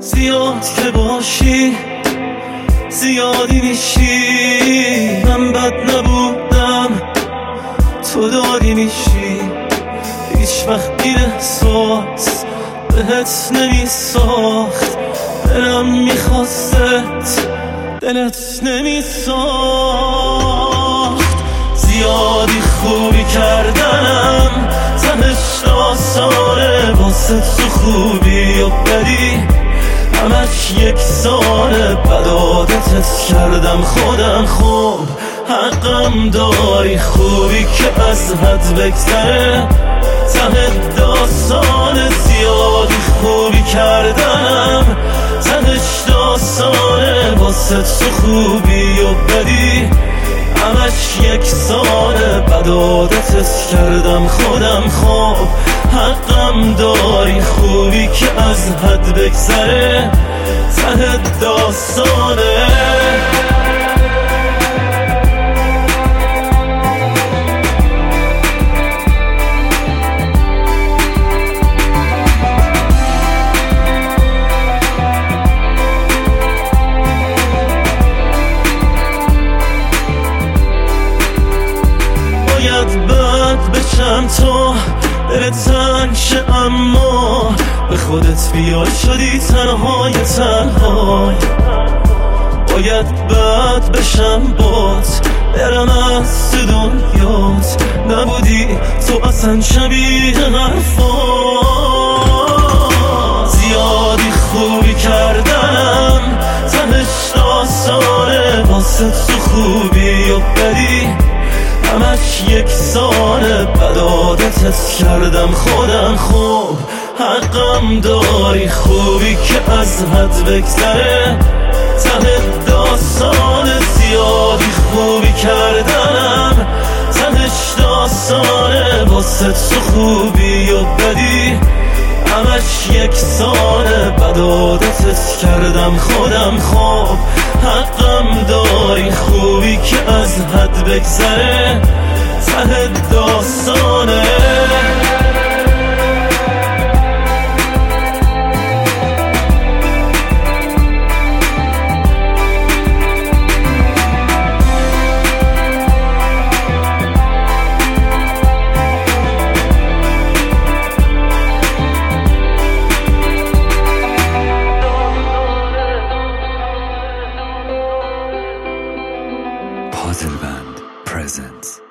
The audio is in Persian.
زیاد که باشی زیادی میشی. من بد نبودم تو دادی میشی. هیچ وقت این احساس بهت نمیساخت. دلم میخواست دلت نمیساخت. زیادی خوبی کردم تهش آسانه. واسه تو خوبی و بدی همش یکسانه. بد عادتت کردم خودم خوب حقم داری. خوبی که از حد بگذره ته داستانه. زیادی خوبی کردم تهش داستانه. واسه تو خوبی و بدی همش یکسانه. بد عادتت کردم خودم خوب حقم داری. خوبی که از حد بگذره ته داستانه. باید بد بشم تو دلت تنگ شه، اما به خودت بیای شدی تنهای تنهای. باید بد بشم بات برم از تو دنیات. نبودی تو اصلا شبیه حرفات. زیادی خوبی کردم تهش داستانه. واسه تو خوبی و بدی همش یکسانه. بد عادتت کردم خودم خوب حقم داری. خوبی که از حد بگذره ته داستانه. زیادی خوبی کردم تهش داستانه. واسه تو خوبی و بدی همش یکسانه. بد عادتت کردم خودم خوب حقم داری. خوبی که از حد بگذره ته داستانه. Puzzle Band presents